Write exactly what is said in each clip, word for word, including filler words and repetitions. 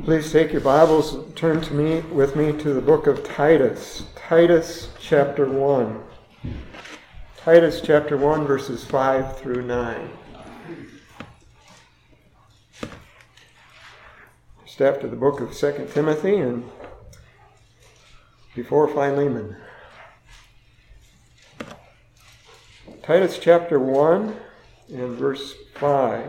Please take your Bibles and turn to me with me to the book of Titus. Titus chapter one. Titus chapter one, verses five through nine. Just after the book of Second Timothy and before Philemon. Titus chapter one and verse five.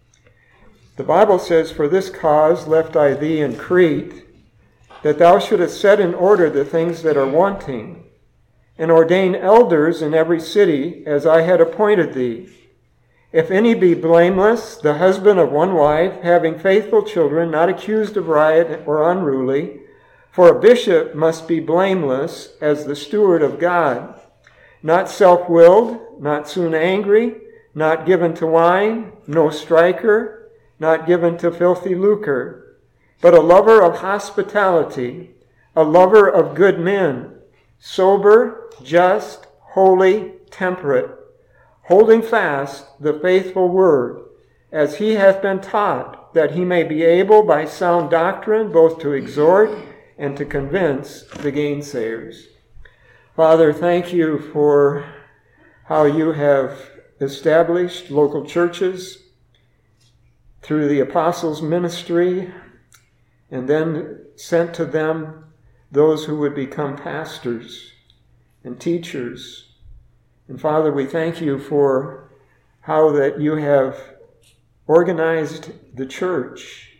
The Bible says, "For this cause left I thee in Crete, that thou shouldest set in order the things that are wanting, and ordain elders in every city, as I had appointed thee. If any be blameless, the husband of one wife, having faithful children, not accused of riot or unruly, for a bishop must be blameless as the steward of God, not self-willed, not soon angry, not given to wine, no striker, not given to filthy lucre, but a lover of hospitality, a lover of good men, sober, just, holy, temperate, holding fast the faithful word, as he hath been taught, that he may be able by sound doctrine both to exhort and to convince the gainsayers." Father, thank you for how you have established local churches through the apostles' ministry, and then sent to them those who would become pastors and teachers. And Father, we thank you for how that you have organized the church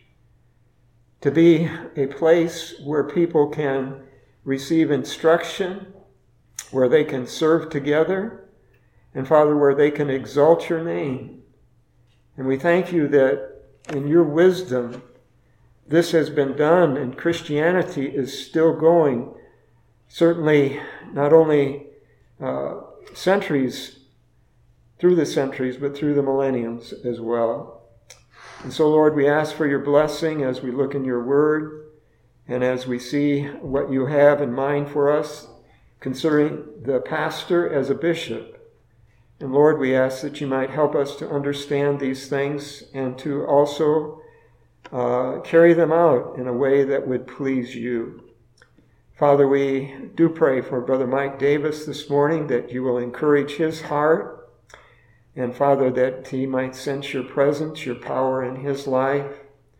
to be a place where people can receive instruction, where they can serve together, and Father, where they can exalt your name. And we thank you that in your wisdom, this has been done, and Christianity is still going, certainly not only uh, centuries, through the centuries, but through the millenniums as well. And so, Lord, we ask for your blessing as we look in your word, and as we see what you have in mind for us concerning the pastor as a bishop. And Lord, we ask that you might help us to understand these things and to also uh, carry them out in a way that would please you. Father, we do pray for Brother Mike Davis this morning, that you will encourage his heart. And Father, that he might sense your presence, your power in his life.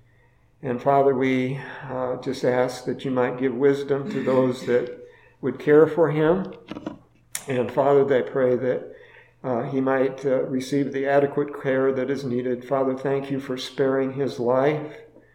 And Father, we uh, just ask that you might give wisdom to those that would care for him. And Father, I pray that Uh, he might uh, receive the adequate care that is needed. Father, thank you for sparing his life.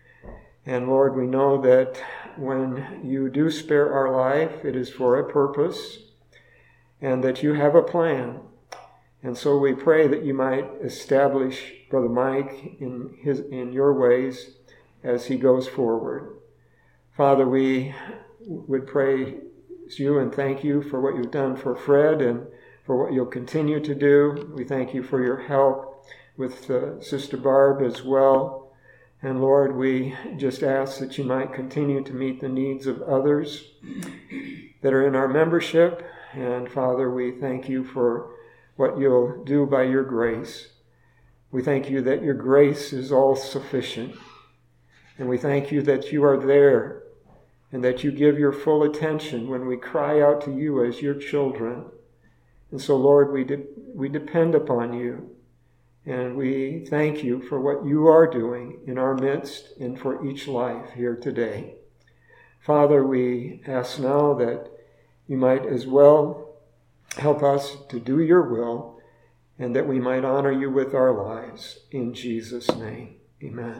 And Lord, we know that when you do spare our life, it is for a purpose, and that you have a plan. And so we pray that you might establish Brother Mike in his in your ways as he goes forward. Father, we would praise you and thank you for what you've done for Fred and for what you'll continue to do. We thank you for your help with uh, Sister Barb as well. And Lord, we just ask that you might continue to meet the needs of others that are in our membership. And Father, we thank you for what you'll do by your grace. We thank you that your grace is all sufficient. And we thank you that you are there and that you give your full attention when we cry out to you as your children. And so, Lord, we de- we depend upon you, and we thank you for what you are doing in our midst and for each life here today. Father, we ask now that you might as well help us to do your will, and that we might honor you with our lives. In Jesus' name, amen.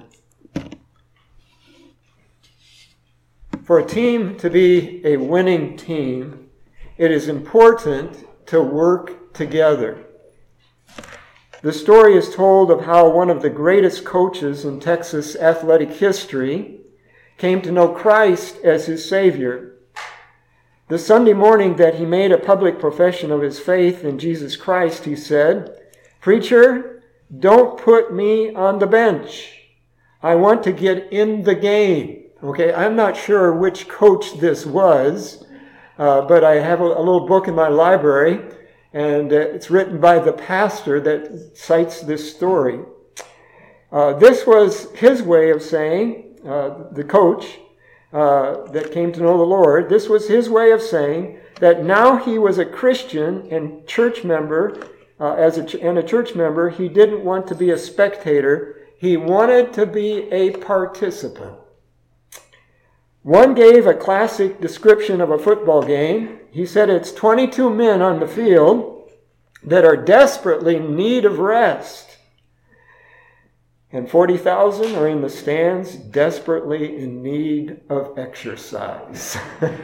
For a team to be a winning team, it is important to work together. The story is told of how one of the greatest coaches in Texas athletic history came to know Christ as his Savior. The Sunday morning that he made a public profession of his faith in Jesus Christ, he said, "Preacher, don't put me on the bench. I want to get in the game." Okay, I'm not sure which coach this was, Uh, but I have a, a little book in my library, and uh, it's written by the pastor that cites this story. Uh, this was his way of saying, uh, the coach uh, that came to know the Lord, this was his way of saying that now he was a Christian and church member, uh, as a ch- and a church member, he didn't want to be a spectator. He wanted to be a participant. One gave a classic description of a football game. He said it's twenty-two men on the field that are desperately in need of rest. And forty thousand are in the stands desperately in need of exercise.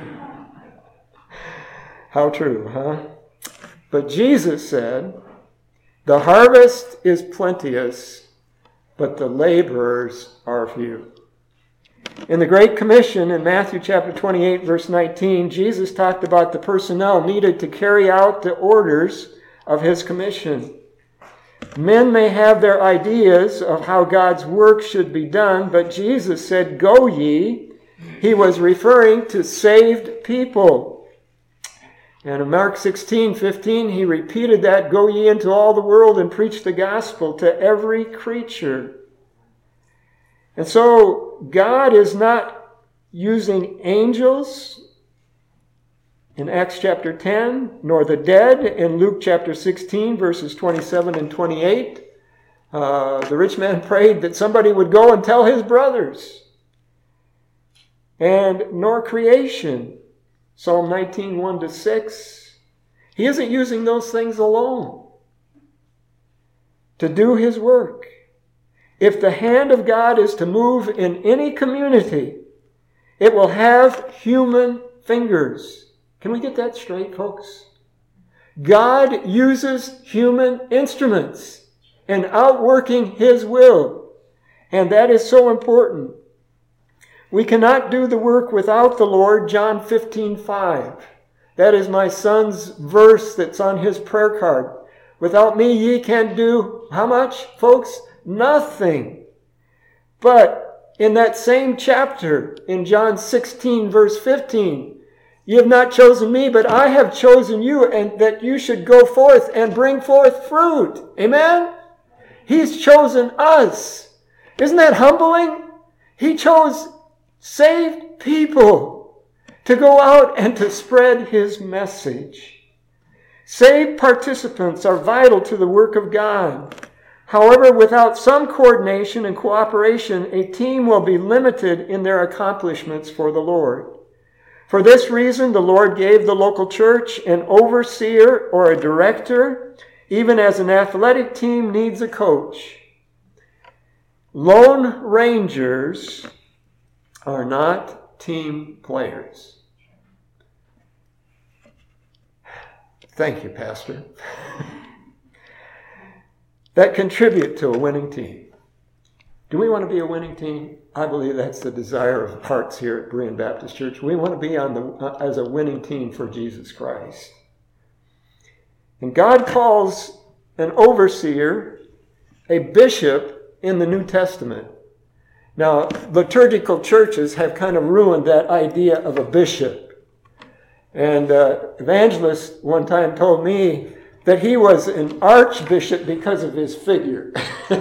How true, huh? But Jesus said, the harvest is plenteous, but the laborers are few. In the Great Commission in Matthew chapter twenty-eight, verse nineteen, Jesus talked about the personnel needed to carry out the orders of his commission. Men may have their ideas of how God's work should be done, but Jesus said, go ye. He was referring to saved people. And in Mark sixteen fifteen, he repeated that, go ye into all the world and preach the gospel to every creature. And so God is not using angels in Acts chapter ten, nor the dead in Luke chapter sixteen, verses twenty-seven and twenty-eight. Uh, the rich man prayed that somebody would go and tell his brothers. And nor creation, Psalm nineteen, one to six. He isn't using those things alone to do his work. If the hand of God is to move in any community, it will have human fingers. Can we get that straight, folks? God uses human instruments in outworking his will. And that is so important. We cannot do the work without the Lord, John fifteen five. That is my son's verse that's on his prayer card. Without me ye can do, how much, folks? Nothing. But in that same chapter, in John sixteen, verse fifteen, you have not chosen me, but I have chosen you, and that you should go forth and bring forth fruit. Amen? He's chosen us. Isn't that humbling? He chose saved people to go out and to spread his message. Saved participants are vital to the work of God. However, without some coordination and cooperation, a team will be limited in their accomplishments for the Lord. For this reason, the Lord gave the local church an overseer or a director, even as an athletic team needs a coach. Lone rangers are not team players. Thank you, Pastor. That contribute to a winning team. Do we want to be a winning team? I believe that's the desire of hearts here at Berean Baptist Church. We want to be on the uh, as a winning team for Jesus Christ. And God calls an overseer a bishop in the New Testament. Now, liturgical churches have kind of ruined that idea of a bishop. And uh, evangelist one time told me that he was an archbishop because of his figure.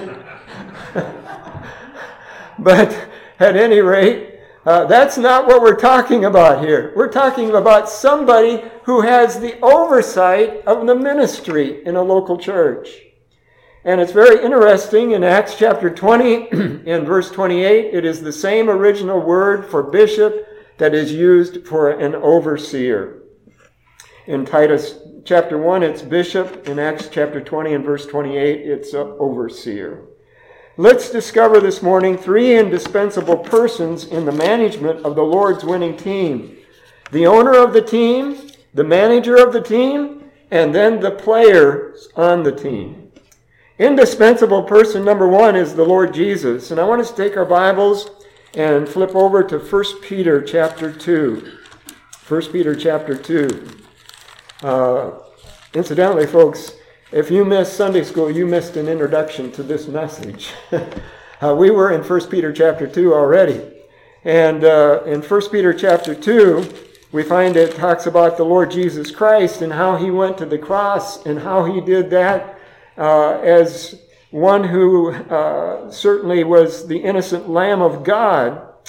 But at any rate, uh, that's not what we're talking about here. We're talking about somebody who has the oversight of the ministry in a local church. And it's very interesting in Acts chapter twenty and verse twenty-eight, it is the same original word for bishop that is used for an overseer. In Titus chapter one, it's bishop. In Acts chapter twenty and verse twenty-eight, it's uh, overseer. Let's discover this morning three indispensable persons in the management of the Lord's winning team. The owner of the team, the manager of the team, and then the players on the team. Indispensable person number one is the Lord Jesus. And I want us to take our Bibles and flip over to First Peter chapter two. First Peter chapter two. Uh, incidentally, folks, if you missed Sunday school, you missed an introduction to this message. uh, we were in First Peter chapter two already. And uh, in First Peter chapter two, we find it talks about the Lord Jesus Christ and how he went to the cross and how he did that uh, as one who uh, certainly was the innocent Lamb of God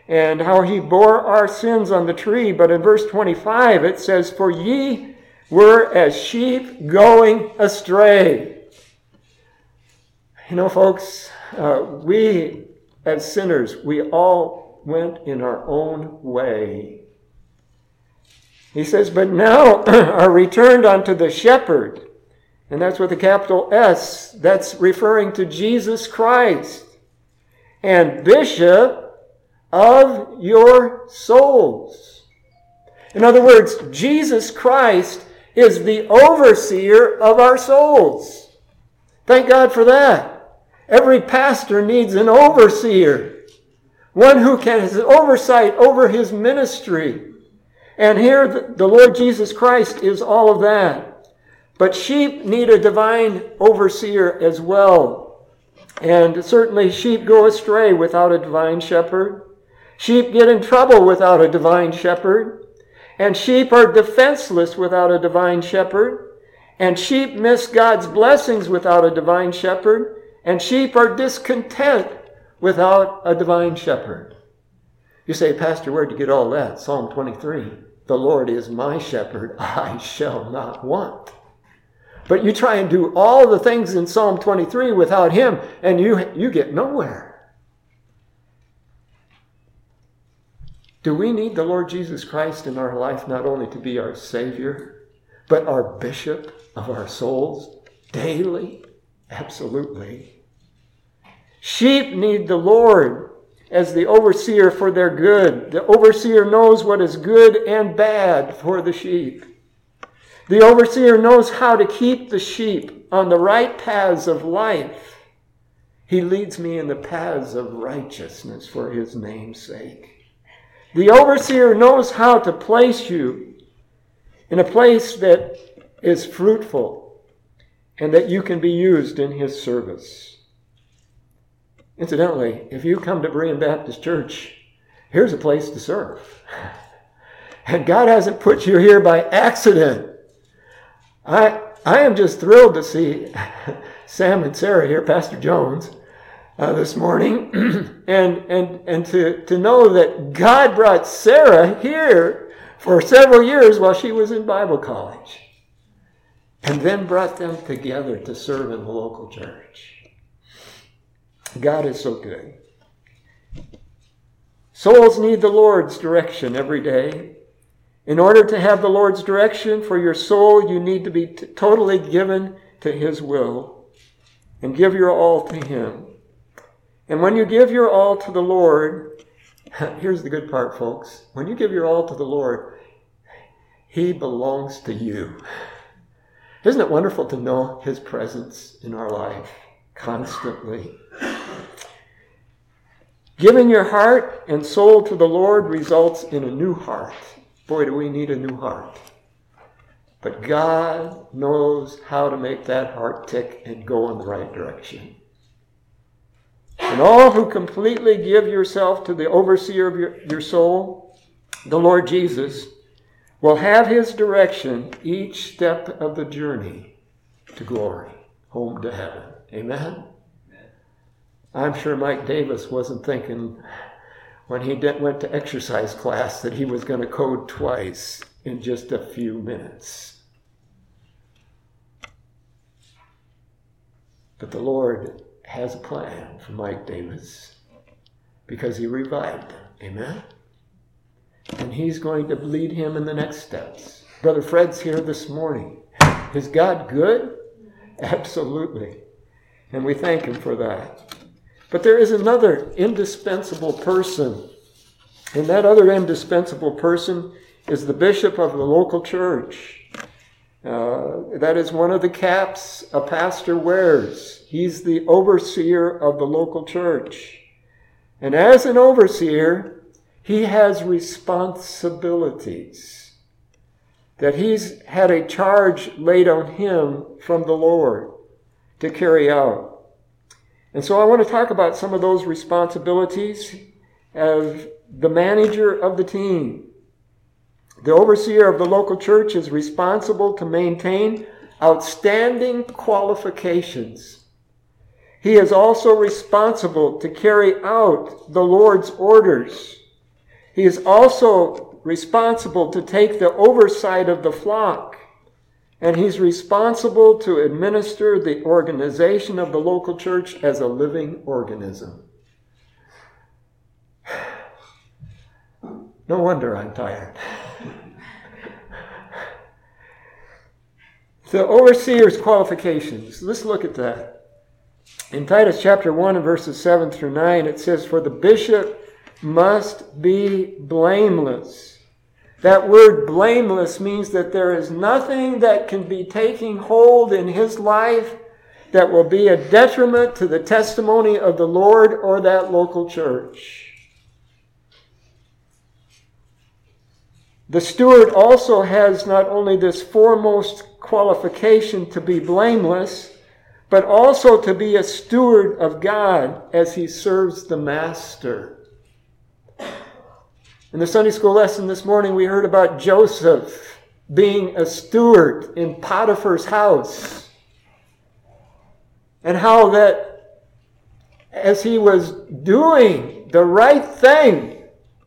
and how he bore our sins on the tree. But in verse twenty-five it says, "For ye were as sheep going astray." You know, folks, uh, we as sinners, we all went in our own way. He says, "But now are returned unto the shepherd." And that's with a capital S. That's referring to Jesus Christ. "And bishop of your souls." In other words, Jesus Christ is the overseer of our souls. Thank God for that. Every pastor needs an overseer. One who can has oversight over his ministry. And here the Lord Jesus Christ is all of that. But sheep need a divine overseer as well. And certainly sheep go astray without a divine shepherd. Sheep get in trouble without a divine shepherd. And sheep are defenseless without a divine shepherd. And sheep miss God's blessings without a divine shepherd. And sheep are discontent without a divine shepherd. You say, "Pastor, where'd you get all that?" Psalm twenty-three. "The Lord is my shepherd, I shall not want." But you try and do all the things in Psalm twenty-three without him, and you, you get nowhere. Do we need the Lord Jesus Christ in our life not only to be our Savior, but our bishop of our souls daily? Absolutely. Sheep need the Lord as the overseer for their good. The overseer knows what is good and bad for the sheep. The overseer knows how to keep the sheep on the right paths of life. He leads me in the paths of righteousness for his name's sake. The overseer knows how to place you in a place that is fruitful and that you can be used in his service. Incidentally, if you come to Berean Baptist Church, here's a place to serve. And God hasn't put you here by accident. I I am just thrilled to see Sam and Sarah here, Pastor Jones, uh, this morning, and and and to, to know that God brought Sarah here for several years while she was in Bible college, and then brought them together to serve in the local church. God is so good. Souls need the Lord's direction every day. In order to have the Lord's direction for your soul, you need to be t- totally given to his will and give your all to him. And when you give your all to the Lord, here's the good part, folks. When you give your all to the Lord, he belongs to you. Isn't it wonderful to know his presence in our life constantly? Giving your heart and soul to the Lord results in a new heart. Boy, do we need a new heart. But God knows how to make that heart tick and go in the right direction. And all who completely give yourself to the overseer of your, your soul, the Lord Jesus, will have his direction each step of the journey to glory, home to heaven. Amen? I'm sure Mike Davis wasn't thinking when he did, went to exercise class that he was going to code twice in just a few minutes. But the Lord has a plan for Mike Davis because he revived him. Amen? And he's going to lead him in the next steps. Brother Fred's here this morning. Is God good? Absolutely. And we thank him for that. But there is another indispensable person. And that other indispensable person is the bishop of the local church. Uh, that is one of the caps a pastor wears. He's the overseer of the local church. And as an overseer, he has responsibilities that he's had a charge laid on him from the Lord to carry out. And so I want to talk about some of those responsibilities of the manager of the team. The overseer of the local church is responsible to maintain outstanding qualifications. He is also responsible to carry out the Lord's orders he is also responsible to take the oversight of the flock. And he's responsible to administer the organization of the local church as a living organism. No wonder I'm tired. The overseer's qualifications. Let's look at that. In Titus chapter one and verses seven through nine, it says, "For the bishop must be blameless." That word blameless means that there is nothing that can be taking hold in his life that will be a detriment to the testimony of the Lord or that local church. The steward also has not only this foremost qualification to be blameless, but also to be a steward of God as he serves the master. In the Sunday school lesson this morning, we heard about Joseph being a steward in Potiphar's house. And how that as he was doing the right thing,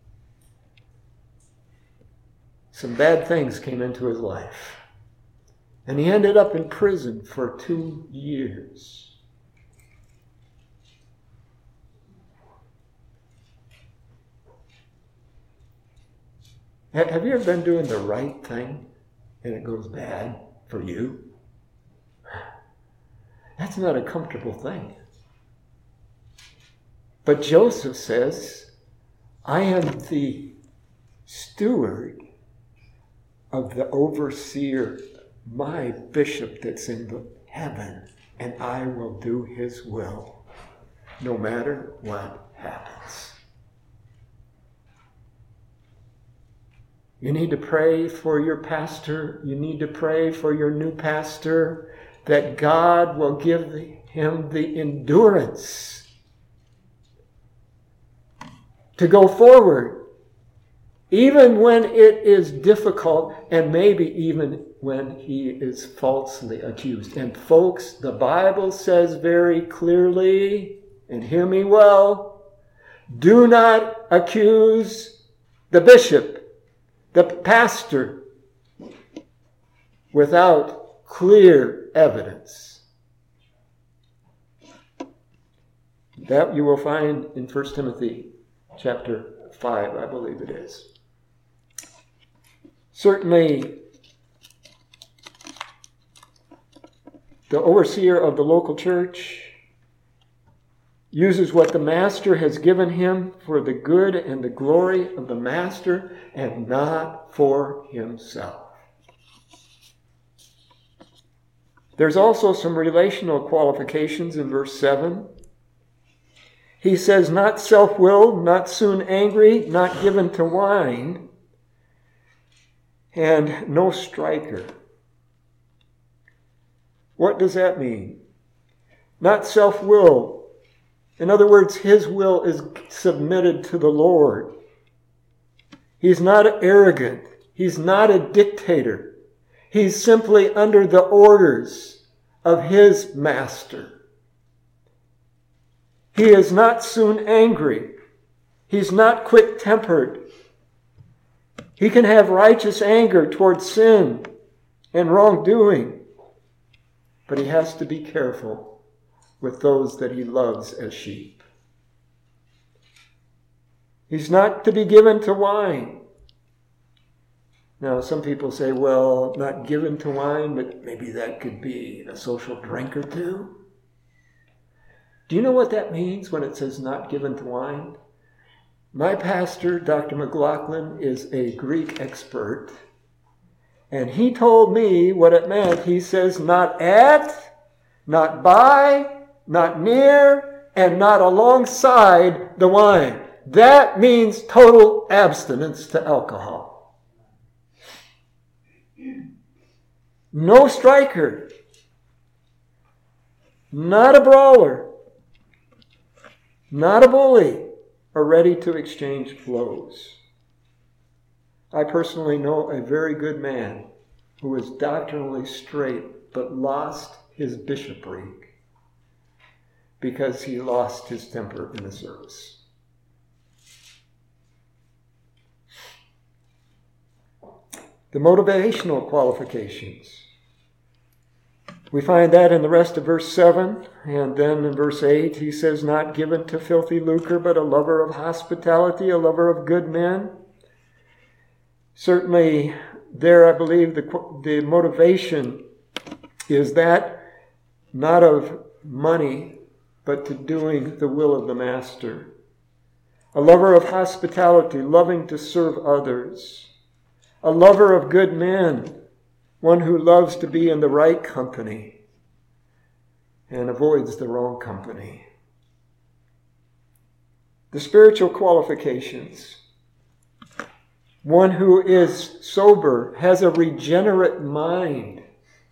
some bad things came into his life. And he ended up in prison for two years. Have you ever been doing the right thing and it goes bad for you? That's not a comfortable thing. But Joseph says, I am the steward of the overseer, my bishop that's in the heaven, and I will do his will, no matter what happens. You need to pray for your pastor. You need to pray for your new pastor, that God will give him the endurance to go forward, even when it is difficult, and maybe even when he is falsely accused. And folks, the Bible says very clearly, and hear me well, do not accuse the bishop, the pastor, without clear evidence. That you will find in First Timothy chapter five, I believe it is. Certainly, the overseer of the local church uses what the master has given him for the good and the glory of the master and not for himself. There's also some relational qualifications in verse seven. He says, not self-willed, not soon angry, not given to wine, and no striker. What does that mean? Not self-willed. In other words, his will is submitted to the Lord. He's not arrogant. He's not a dictator. He's simply under the orders of his master. He is not soon angry. He's not quick-tempered. He can have righteous anger towards sin and wrongdoing, but he has to be careful with those that he loves as sheep. He's not to be given to wine. Now, some people say, well, not given to wine, but maybe that could be a social drink or two. Do you know what that means when it says not given to wine? My pastor, Doctor McLaughlin, is a Greek expert, and he told me what it meant. He says, not at, not by, not near, and not alongside the wine. That means total abstinence to alcohol. No striker. Not a brawler. Not a bully, or ready to exchange blows. I personally know a very good man who was doctrinally straight but lost his bishopric because he lost his temper in the service. the motivational qualifications. We find that in the rest of verse seven, and then in verse eight he says, not given to filthy lucre, but a lover of hospitality, a lover of good men. Certainly there, I believe, the, the motivation is that not of money, but to doing the will of the master. A lover of hospitality, loving to serve others. A lover of good men, one who loves to be in the right company and avoids the wrong company. The spiritual qualifications. One who is sober, has a regenerate mind.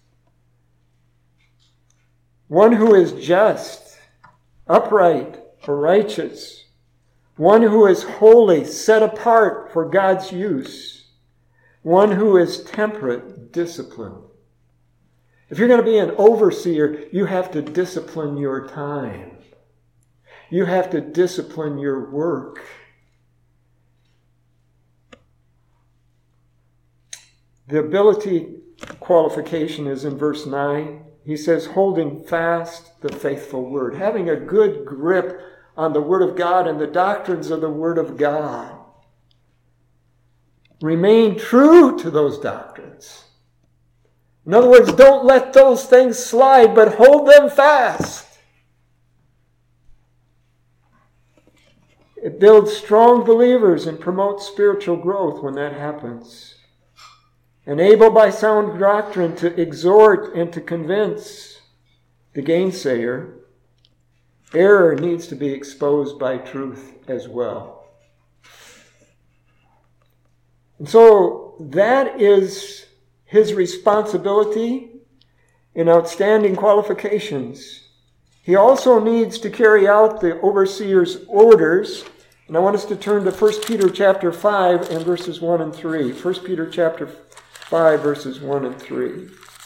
One who is just, upright, or righteous. One who is holy, set apart for God's use. One who is temperate, disciplined. If you're going to be an overseer, you have to discipline your time. You have to discipline your work. The ability qualification is in verse nine. He says, holding fast the faithful word. Having a good grip on the word of God and the doctrines of the word of God. Remain true to those doctrines. In other words, don't let those things slide, but hold them fast. It builds strong believers and promotes spiritual growth when that happens. And able by sound doctrine to exhort and to convince the gainsayer. Error needs to be exposed by truth as well. And so that is his responsibility in outstanding qualifications. He also needs to carry out the overseer's orders. And I want us to turn to First Peter chapter five and verses one and three. First Peter chapter five verses one and three.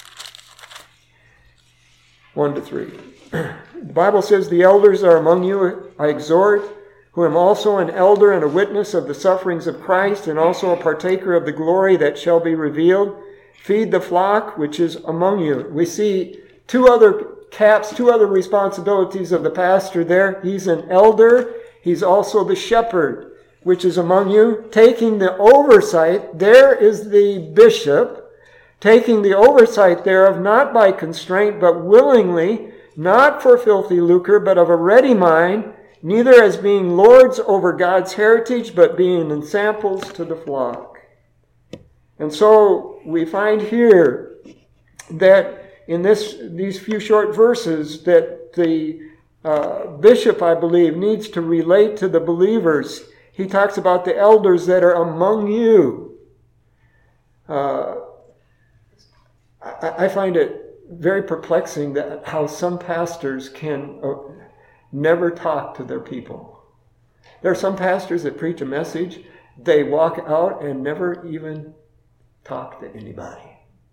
one to three. The Bible says, the elders are among you, I exhort, who am also an elder and a witness of the sufferings of Christ, and also a partaker of the glory that shall be revealed. Feed the flock which is among you. We see two other caps, two other responsibilities of the pastor there. He's an elder. He's also the shepherd, which is among you. Taking the oversight, there is the bishop, taking the oversight thereof, not by constraint, but willingly, not for filthy lucre, but of a ready mind, neither as being lords over God's heritage, but being ensamples to the flock. And so we find here that in this these few short verses that the uh, bishop, I believe, needs to relate to the believers. He talks about the elders that are among you. Uh, I, I find it very perplexing that how some pastors can uh, never talk to their people. There are some pastors that preach a message, they walk out and never even talk to anybody.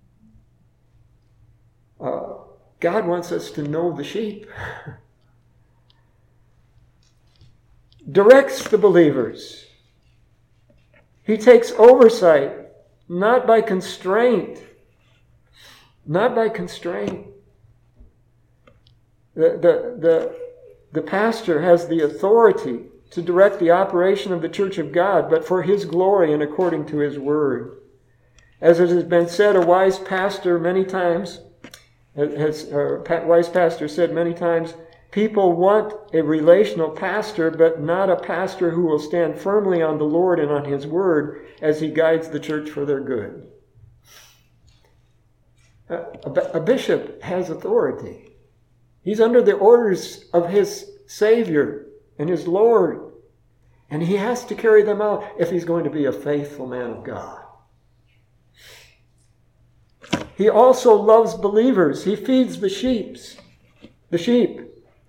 Uh, God wants us to know the sheep. Directs the believers. He takes oversight, not by constraint. Not by constraint. The, the, the, the pastor has the authority to direct the operation of the church of God, but for his glory and according to his word. As it has been said, a wise pastor many times, has a wise pastor said many times, people want a relational pastor, but not a pastor who will stand firmly on the Lord and on his word as he guides the church for their good. A bishop has authority. He's under the orders of his Savior and his Lord. And he has to carry them out if he's going to be a faithful man of God. He also loves believers. He feeds the sheep. The sheep.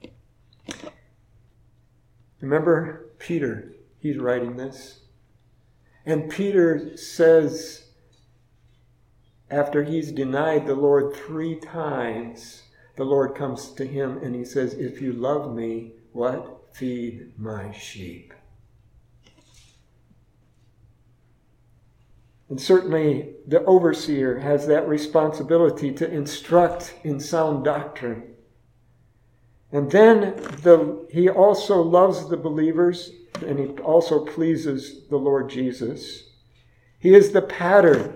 Remember Peter. He's writing this. And Peter says, after he's denied the Lord three times, the Lord comes to him and he says, if you love me, what? Feed my sheep. And certainly the overseer has that responsibility to instruct in sound doctrine. And then the, he also loves the believers, and he also pleases the Lord Jesus. He is the pattern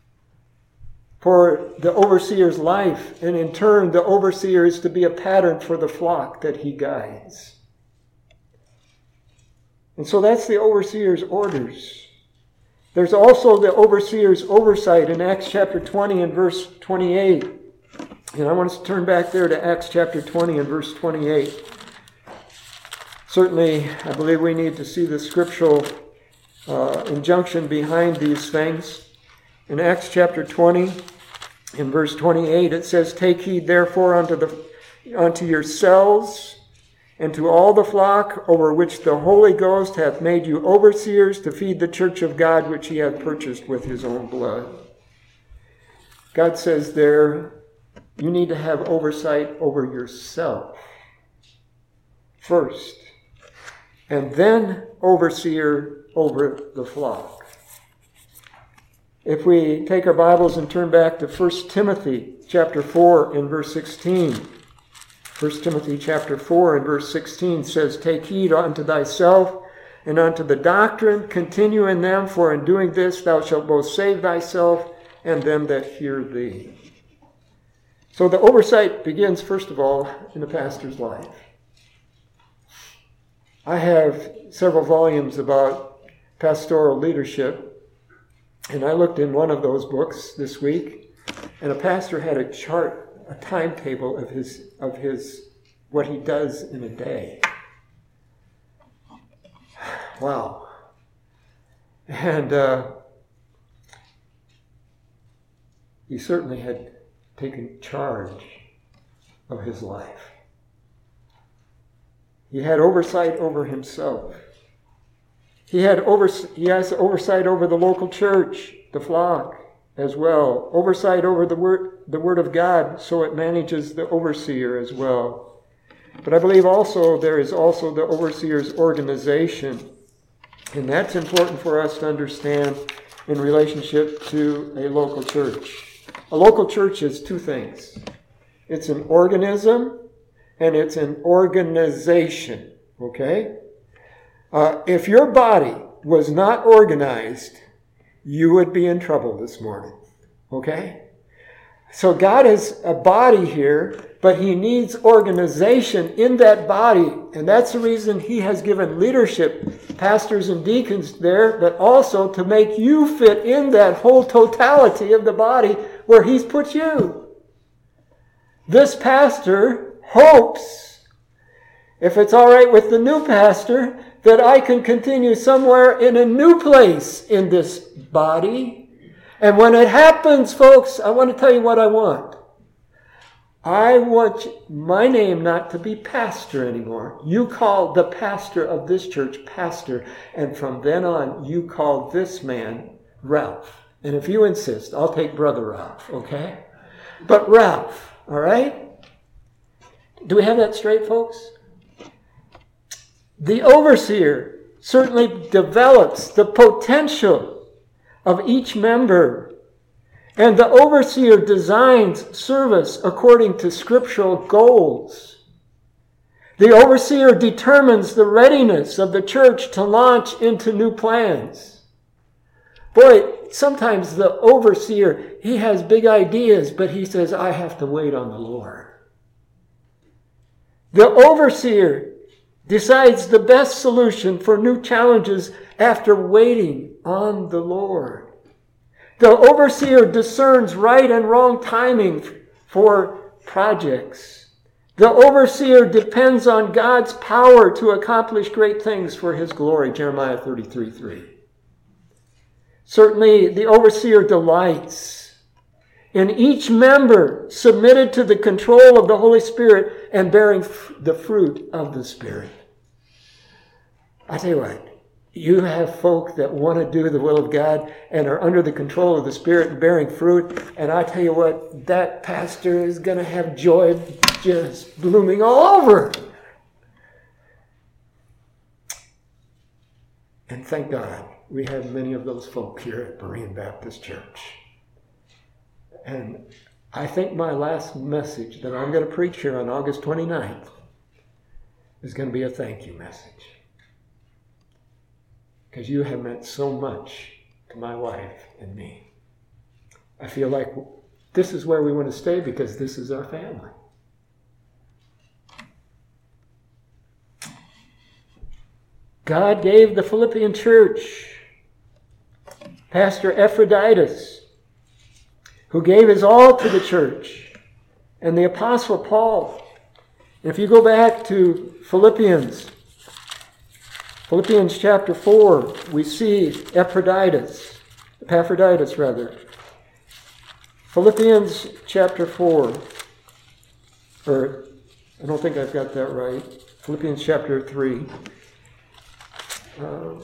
for the overseer's life, and in turn the overseer is to be a pattern for the flock that he guides. And so that's the overseer's orders. There's also the overseer's oversight in Acts chapter twenty and verse twenty-eight. And I want us to turn back there to Acts chapter twenty and verse twenty-eight. Certainly, I believe we need to see the scriptural uh, injunction behind these things. In Acts chapter twenty, in verse twenty-eight, it says, "Take heed therefore unto the unto yourselves and to all the flock over which the Holy Ghost hath made you overseers to feed the church of God which he hath purchased with his own blood." God says there, you need to have oversight over yourself first, and then overseer over the flock. If we take our Bibles and turn back to First Timothy chapter four and verse sixteen. First Timothy chapter four and verse sixteen says, "Take heed unto thyself and unto the doctrine, continue in them, for in doing this thou shalt both save thyself and them that hear thee." So the oversight begins, first of all, in the pastor's life. I have several volumes about pastoral leadership, and I looked in one of those books this week, and a pastor had a chart, a timetable of his of his what he does in a day. Wow. And uh, he certainly had taken charge of his life. He had oversight over himself. He had overs- he has oversight over the local church, the flock, as well. Oversight over the word, the word of God, so it manages the overseer as well. But I believe also there is also the overseer's organization. And that's important for us to understand in relationship to a local church. A local church is two things. It's an organism and it's an organization. Okay? Uh, if your body was not organized, you would be in trouble this morning. Okay? So God is a body here, but he needs organization in that body. And that's the reason he has given leadership, pastors and deacons there, but also to make you fit in that whole totality of the body where he's put you. This pastor hopes, if it's all right with the new pastor, that I can continue somewhere in a new place in this body. And when it happens, folks, I want to tell you what I want. I want my name not to be pastor anymore. You call the pastor of this church pastor, and from then on, you call this man Ralph. And if you insist, I'll take Brother Ralph, okay? But Ralph, all right? Do we have that straight, folks? The overseer certainly develops the potential of each member. And the overseer designs service according to scriptural goals. The overseer determines the readiness of the church to launch into new plans. Boy, sometimes the overseer, he has big ideas, but he says, I have to wait on the Lord. The overseer decides the best solution for new challenges after waiting on the Lord. The overseer discerns right and wrong timing for projects. The overseer depends on God's power to accomplish great things for his glory, Jeremiah thirty-three three. Certainly, the overseer delights in each member submitted to the control of the Holy Spirit and bearing f- the fruit of the Spirit. I tell you what, you have folk that want to do the will of God and are under the control of the Spirit and bearing fruit. And I tell you what, that pastor is going to have joy just blooming all over. And thank God we have many of those folk here at Berean Baptist Church. And I think my last message that I'm going to preach here on August twenty-ninth is going to be a thank you message. Because you have meant so much to my wife and me. I feel like this is where we want to stay because this is our family. God gave the Philippian church Pastor Epaphroditus, who gave his all to the church, and the Apostle Paul. And if you go back to Philippians, Philippians chapter four, we see Epaphroditus, Epaphroditus rather. Philippians chapter four, or I don't think I've got that right. Philippians chapter three. Uh,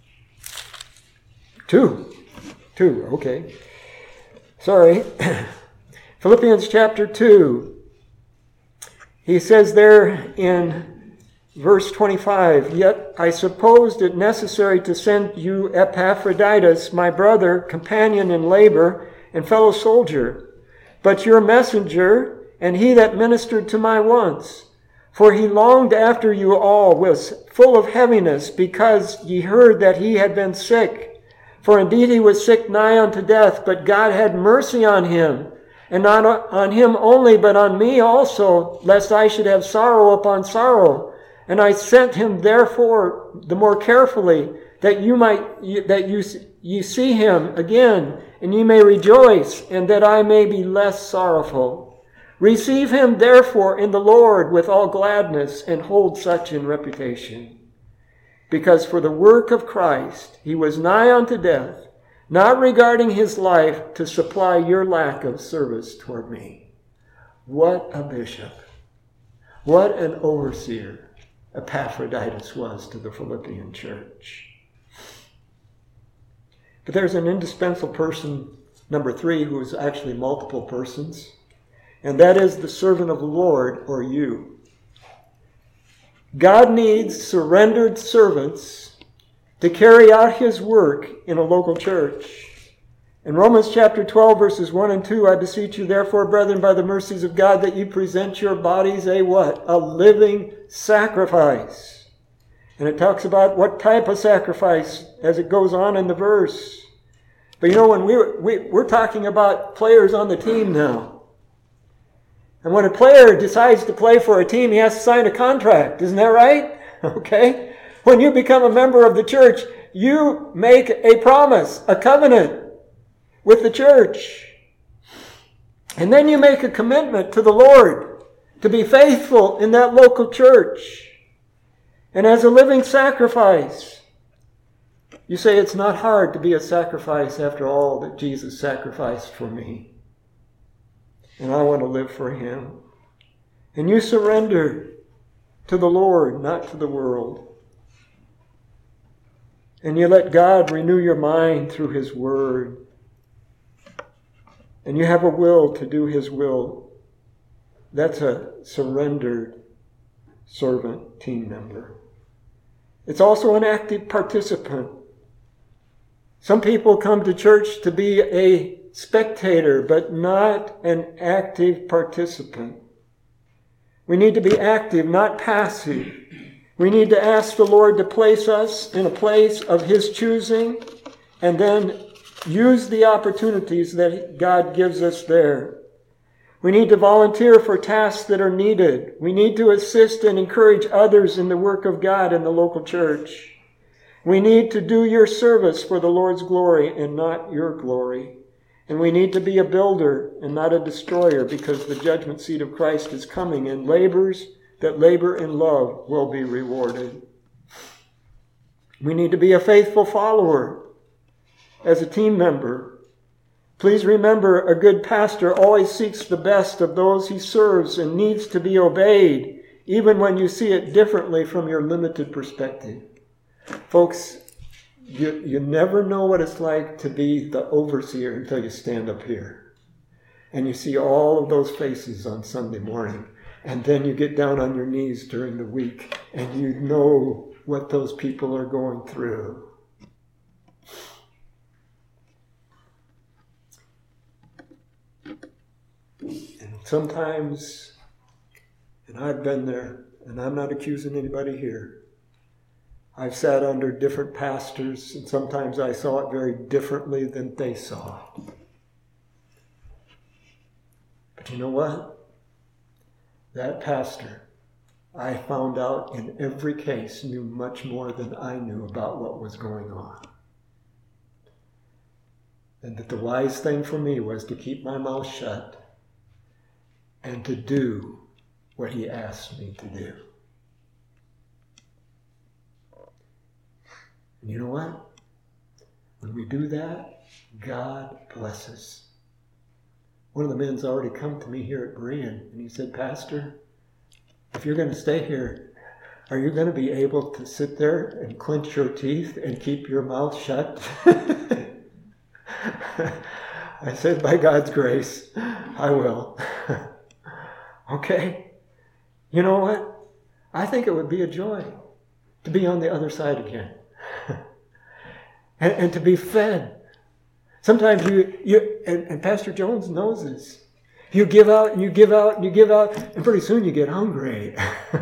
two. Two, okay. Sorry. Philippians chapter two. He says there in verse twenty-five, "Yet I supposed it necessary to send you Epaphroditus, my brother, companion in labor, and fellow soldier, but your messenger, and he that ministered to my wants. For he longed after you all, was full of heaviness, because ye heard that he had been sick. For indeed he was sick nigh unto death, but God had mercy on him, and not on him only, but on me also, lest I should have sorrow upon sorrow. And I sent him therefore the more carefully, that you might that you ye see him again, and ye may rejoice, and that I may be less sorrowful. Receive him therefore in the Lord with all gladness, and hold such in reputation. Because for the work of Christ he was nigh unto death, not regarding his life to supply your lack of service toward me." What a bishop. What an overseer Epaphroditus was to the Philippian church. But there's an indispensable person, number three, who is actually multiple persons. And that is the servant of the Lord, or you. God needs surrendered servants to carry out his work in a local church. In Romans chapter twelve, verses one and two, "I beseech you therefore, brethren, by the mercies of God, that you present your bodies a what? A living sacrifice." And it talks about what type of sacrifice as it goes on in the verse. But you know, when we, we, we're talking about players on the team now. And when a player decides to play for a team, he has to sign a contract. Isn't that right? Okay. When you become a member of the church, you make a promise, a covenant with the church. And then you make a commitment to the Lord to be faithful in that local church. And as a living sacrifice, you say, it's not hard to be a sacrifice after all that Jesus sacrificed for me. And I want to live for him. And you surrender to the Lord, not to the world. And you let God renew your mind through his word. And you have a will to do his will. That's a surrendered servant team member. It's also an active participant. Some people come to church to be a spectator, but not an active participant. We need to be active, not passive. We need to ask the Lord to place us in a place of his choosing, and then use the opportunities that God gives us there. We need to volunteer for tasks that are needed. We need to assist and encourage others in the work of God in the local church. We need to do your service for the Lord's glory and not your glory. And we need to be a builder and not a destroyer, because the judgment seat of Christ is coming, and labors that labor in love will be rewarded. We need to be a faithful follower as a team member. Please remember, a good pastor always seeks the best of those he serves and needs to be obeyed, even when you see it differently from your limited perspective. Folks, You, you never know what it's like to be the overseer until you stand up here. And you see all of those faces on Sunday morning. And then you get down on your knees during the week and you know what those people are going through. sometimes, and I've been there, and I'm not accusing anybody here, I've sat under different pastors, and sometimes I saw it very differently than they saw it. But you know what? That pastor, I found out in every case, knew much more than I knew about what was going on. And that the wise thing for me was to keep my mouth shut and to do what he asked me to do. And you know what? When we do that, God blesses. One of the men's already come to me here at Berean, and he said, Pastor, if you're going to stay here, are you going to be able to sit there and clench your teeth and keep your mouth shut? I said, by God's grace, I will. Okay? You know what? I think it would be a joy to be on the other side again. and, and to be fed. Sometimes you, you and, and Pastor Jones knows this. You give out and you give out and you give out, and pretty soon you get hungry.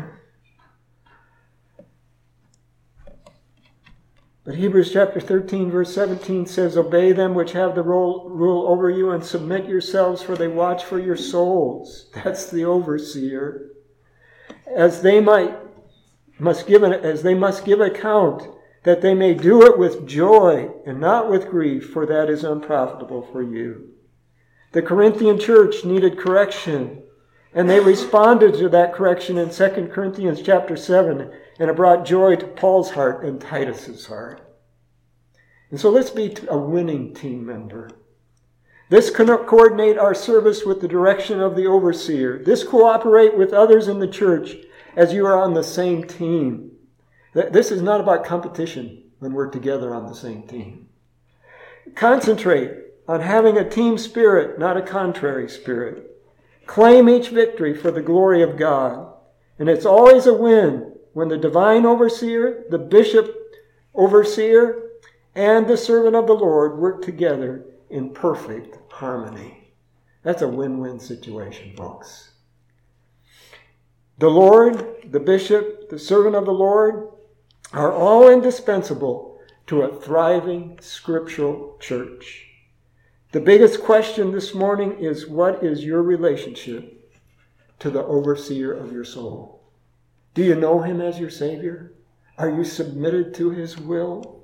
But Hebrews chapter thirteen, verse seventeen says, Obey them which have the rule, rule over you, and submit yourselves, for they watch for your souls. That's the overseer. As they might must give an, as they must give account, that they may do it with joy and not with grief, for that is unprofitable for you. The Corinthian church needed correction, and they responded to that correction in Second Corinthians chapter seven, and it brought joy to Paul's heart and Titus's heart. And so let's be a winning team member. This cannot coordinate our service with the direction of the overseer. This cooperate with others in the church as you are on the same team. This is not about competition when we're together on the same team. Concentrate on having a team spirit, not a contrary spirit. Claim each victory for the glory of God. And it's always a win when the divine overseer, the bishop overseer, and the servant of the Lord work together in perfect harmony. That's a win-win situation, folks. The Lord, the bishop, the servant of the Lord are all indispensable to a thriving scriptural church. The biggest question this morning is, what is your relationship to the overseer of your soul? Do you know him as your Savior? Are you submitted to his will?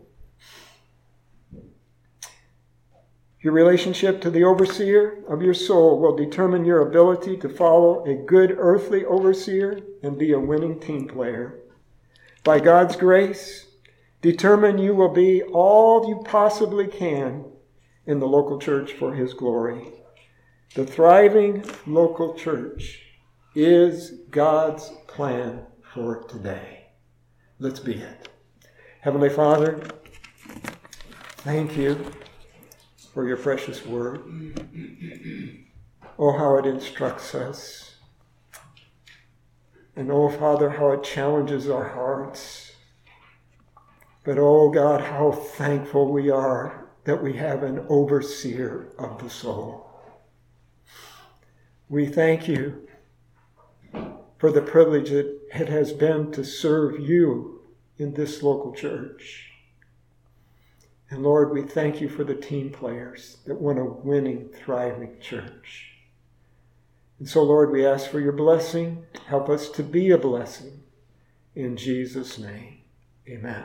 Your relationship to the overseer of your soul will determine your ability to follow a good earthly overseer and be a winning team player. By God's grace, determine you will be all you possibly can in the local church for his glory. The thriving local church is God's plan for today. Let's be it. Heavenly Father, thank you for your precious word. Oh, how it instructs us. And oh, Father, how it challenges our hearts. But oh, God, how thankful we are that we have an overseer of the soul. We thank you for the privilege that it has been to serve you in this local church. And Lord, we thank you for the team players that want a winning, thriving church. And so, Lord, we ask for your blessing. Help us to be a blessing. In Jesus' name, amen.